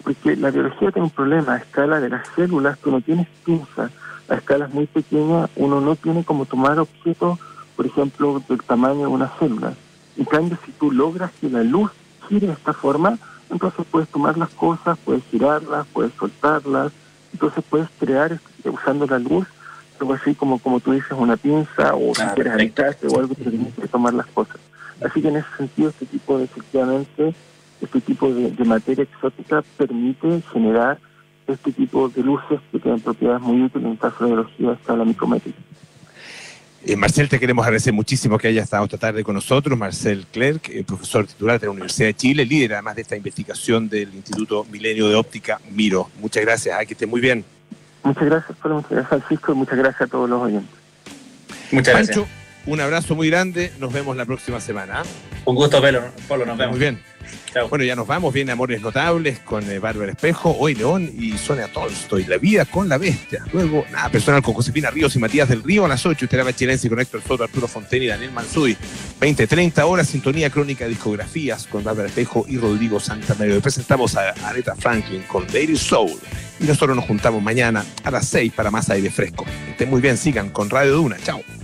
Porque la biología tiene un problema. A escala de las células, tú no tienes pinza. A escalas muy pequeñas, uno no tiene como tomar objetos, por ejemplo, del tamaño de una célula. En cambio, si tú logras que la luz gire de esta forma, entonces puedes tomar las cosas, puedes girarlas, puedes soltarlas, entonces puedes crear, usando la luz, algo así como tú dices, una pinza, o si quieres anclarse o algo, pero tienes que tomar las cosas. Así que en ese sentido, efectivamente, este tipo de materia exótica permite generar este tipo de luces que tienen propiedades muy útiles en el caso de la biología a escala micrométrica. Marcel, te queremos agradecer muchísimo que hayas estado esta tarde con nosotros. Marcel Clerc, profesor titular de la Universidad de Chile, líder además de esta investigación del Instituto Milenio de Óptica Miro. Muchas gracias, que estés muy bien. Muchas gracias, Pablo, muchas gracias, Francisco, y muchas gracias a todos los oyentes. Muchas gracias. Pancho, un abrazo muy grande, nos vemos la próxima semana. Un gusto, Pablo, nos vemos. Muy bien. Chao. Bueno, ya nos vamos, viene Amores Notables con Bárbara Espejo, Hoy León y Sonia Tolstoy, La Vida con la Bestia. Luego, Nada Personal con Josefina Ríos y Matías del Río a las 8, Terapia Chilense con Héctor Soto, Arturo Fonten y Daniel Mansuy. 20-30 horas, Sintonía Crónica de Discografías con Bárbara Espejo y Rodrigo Santamaría. Presentamos a Aretha Franklin con Lady Soul. Y nosotros nos juntamos mañana a las 6 para más aire fresco. Estén muy bien, sigan con Radio Duna. Chao.